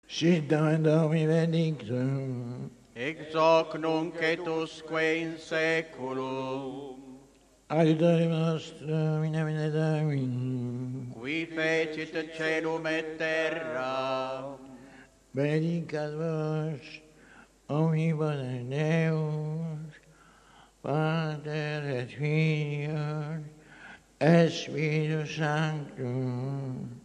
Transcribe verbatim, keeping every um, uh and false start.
Sit Domini benedictum, ex hoc nunc et usque in saeculum, aiutare nostro, in nomine Domini, qui fecit celum et terra, benedicat vos, omnipotens Deus, Pater et Filius, et Spiritus Sanctus,